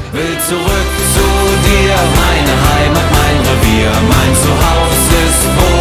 Will zurück zu dir, meine Heimat, mein Revier, mein Zuhause ist wohl.